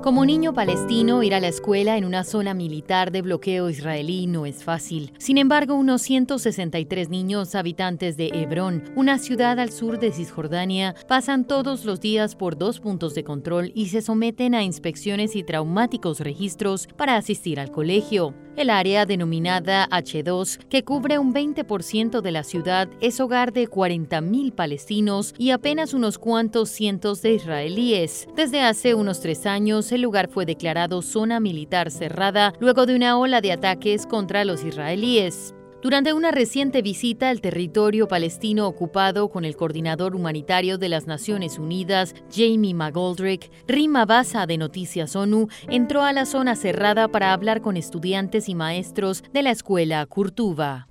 Como niño palestino, ir a la escuela en una zona militar de bloqueo israelí no es fácil. Sin embargo, unos 163 niños habitantes de Hebrón, una ciudad al sur de Cisjordania, pasan todos los días por 2 puntos de control y se someten a inspecciones y traumáticos registros para asistir al colegio. El área denominada H2, que cubre un 20% de la ciudad, es hogar de 40.000 palestinos y apenas unos cuantos cientos de israelíes. Desde hace unos 3 años, el lugar fue declarado zona militar cerrada luego de una ola de ataques contra los israelíes. Durante una reciente visita al territorio palestino ocupado con el coordinador humanitario de las Naciones Unidas, Jamie McGoldrick, Rima Bassa de Noticias ONU entró a la zona cerrada para hablar con estudiantes y maestros de la escuela Kurtuba.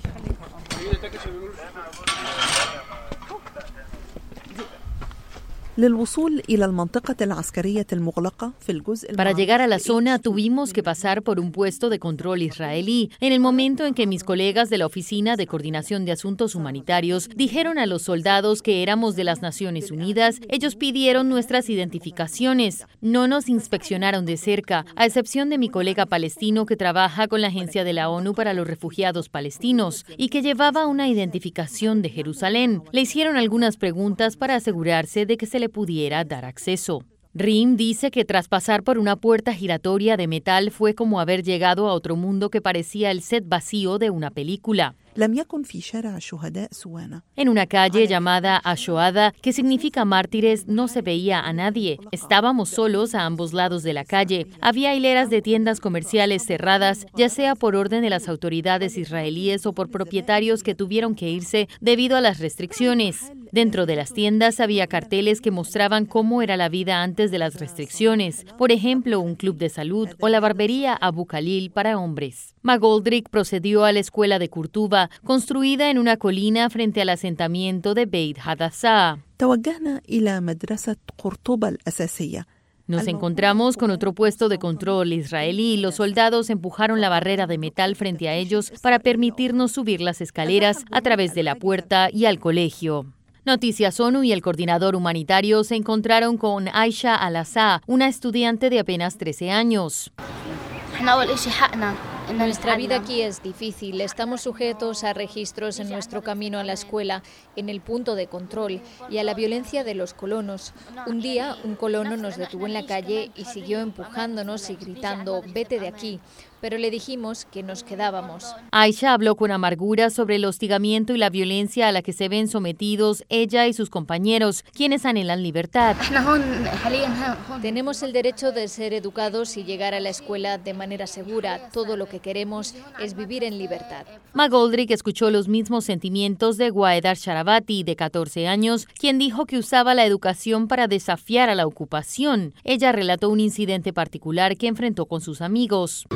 Para llegar a la zona tuvimos que pasar por un puesto de control israelí. En el momento en que mis colegas de la Oficina de Coordinación de Asuntos Humanitarios dijeron a los soldados que éramos de las Naciones Unidas, ellos pidieron nuestras identificaciones. No nos inspeccionaron de cerca, a excepción de mi colega palestino que trabaja con la Agencia de la ONU para los Refugiados Palestinos y que llevaba una identificación de Jerusalén. Le hicieron algunas preguntas para asegurarse de que se le pudiera dar acceso. Rim dice que tras pasar por una puerta giratoria de metal fue como haber llegado a otro mundo que parecía el set vacío de una película. En una calle llamada Ashoada, que significa mártires, no se veía a nadie. Estábamos solos a ambos lados de la calle. Había hileras de tiendas comerciales cerradas, ya sea por orden de las autoridades israelíes o por propietarios que tuvieron que irse debido a las restricciones. Dentro de las tiendas había carteles que mostraban cómo era la vida antes de las restricciones. Por ejemplo, un club de salud o la barbería Abu Khalil para hombres. McGoldrick procedió a la escuela de Kurtuba, construida en una colina frente al asentamiento de Beit Hadassah. Nos encontramos con otro puesto de control israelí y los soldados empujaron la barrera de metal frente a ellos para permitirnos subir las escaleras a través de la puerta y al colegio. Noticias ONU y el coordinador humanitario se encontraron con Aisha Al-Assa, una estudiante de apenas 13 años. Nuestra vida aquí es difícil. Estamos sujetos a registros en nuestro camino a la escuela, en el punto de control y a la violencia de los colonos. Un día, un colono nos detuvo en la calle y siguió empujándonos y gritando, «Vete de aquí». Pero le dijimos que nos quedábamos. Aisha habló con amargura sobre el hostigamiento y la violencia a la que se ven sometidos ella y sus compañeros, quienes anhelan libertad. Tenemos el derecho de ser educados y llegar a la escuela de manera segura. Todo lo que queremos es vivir en libertad. McGoldrick escuchó los mismos sentimientos de Waedar Sharabati, de 14 años, quien dijo que usaba la educación para desafiar a la ocupación. Ella relató un incidente particular que enfrentó con sus amigos.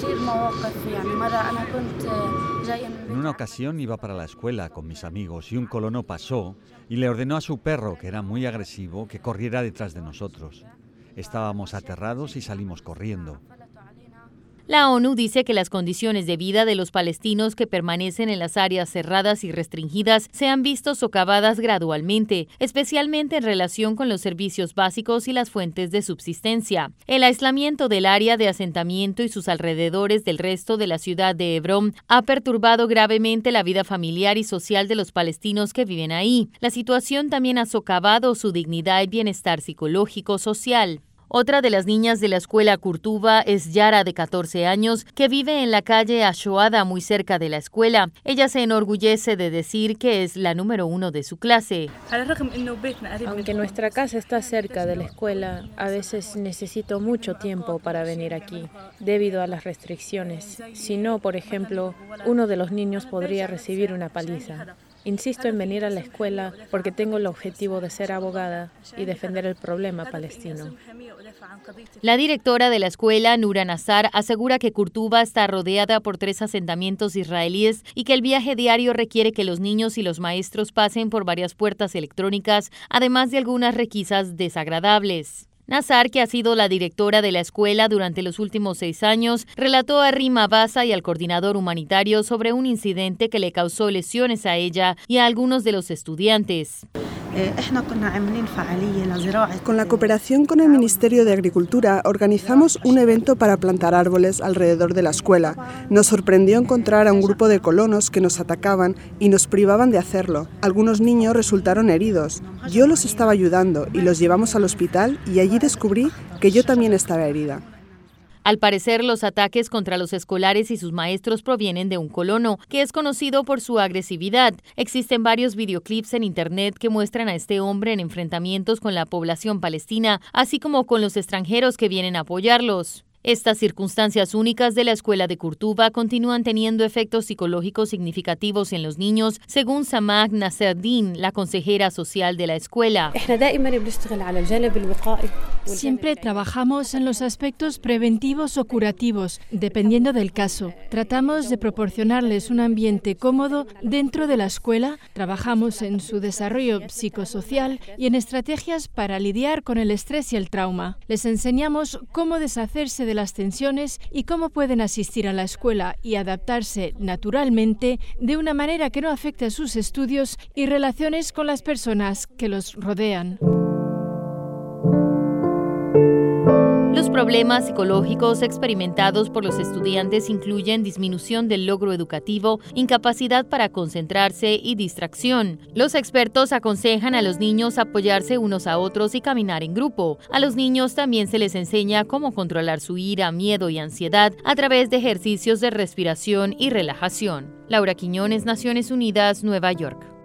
En una ocasión iba para la escuela con mis amigos y un colono pasó y le ordenó a su perro, que era muy agresivo, que corriera detrás de nosotros. Estábamos aterrados y salimos corriendo. La ONU dice que las condiciones de vida de los palestinos que permanecen en las áreas cerradas y restringidas se han visto socavadas gradualmente, especialmente en relación con los servicios básicos y las fuentes de subsistencia. El aislamiento del área de asentamiento y sus alrededores del resto de la ciudad de Hebrón ha perturbado gravemente la vida familiar y social de los palestinos que viven ahí. La situación también ha socavado su dignidad y bienestar psicológico social. Otra de las niñas de la escuela Kurtuba es Yara, de 14 años, que vive en la calle Ashoada, muy cerca de la escuela. Ella se enorgullece de decir que es la número 1 de su clase. Aunque nuestra casa está cerca de la escuela, a veces necesito mucho tiempo para venir aquí, debido a las restricciones. Si no, por ejemplo, uno de los niños podría recibir una paliza. Insisto en venir a la escuela porque tengo el objetivo de ser abogada y defender el problema palestino. La directora de la escuela, Nura Nazar, asegura que Kurtuba está rodeada por 3 asentamientos israelíes y que el viaje diario requiere que los niños y los maestros pasen por varias puertas electrónicas, además de algunas requisas desagradables. Nazar, que ha sido la directora de la escuela durante los últimos 6 años, relató a Rima Bassa y al coordinador humanitario sobre un incidente que le causó lesiones a ella y a algunos de los estudiantes. Con la cooperación con el Ministerio de Agricultura organizamos un evento para plantar árboles alrededor de la escuela. Nos sorprendió encontrar a un grupo de colonos que nos atacaban y nos privaban de hacerlo. Algunos niños resultaron heridos. Yo los estaba ayudando y los llevamos al hospital y allí descubrí que yo también estaba herida. Al parecer, los ataques contra los escolares y sus maestros provienen de un colono, que es conocido por su agresividad. Existen varios videoclips en Internet que muestran a este hombre en enfrentamientos con la población palestina, así como con los extranjeros que vienen a apoyarlos. Estas circunstancias únicas de la escuela de Kurtuba continúan teniendo efectos psicológicos significativos en los niños, según Samah Naserdin, la consejera social de la escuela. Siempre trabajamos en los aspectos preventivos o curativos, dependiendo del caso. Tratamos de proporcionarles un ambiente cómodo dentro de la escuela, trabajamos en su desarrollo psicosocial y en estrategias para lidiar con el estrés y el trauma. Les enseñamos cómo deshacerse de las tensiones y cómo pueden asistir a la escuela y adaptarse naturalmente de una manera que no afecte a sus estudios y relaciones con las personas que los rodean. Los problemas psicológicos experimentados por los estudiantes incluyen disminución del logro educativo, incapacidad para concentrarse y distracción. Los expertos aconsejan a los niños apoyarse unos a otros y caminar en grupo. A los niños también se les enseña cómo controlar su ira, miedo y ansiedad a través de ejercicios de respiración y relajación. Laura Quiñones, Naciones Unidas, Nueva York.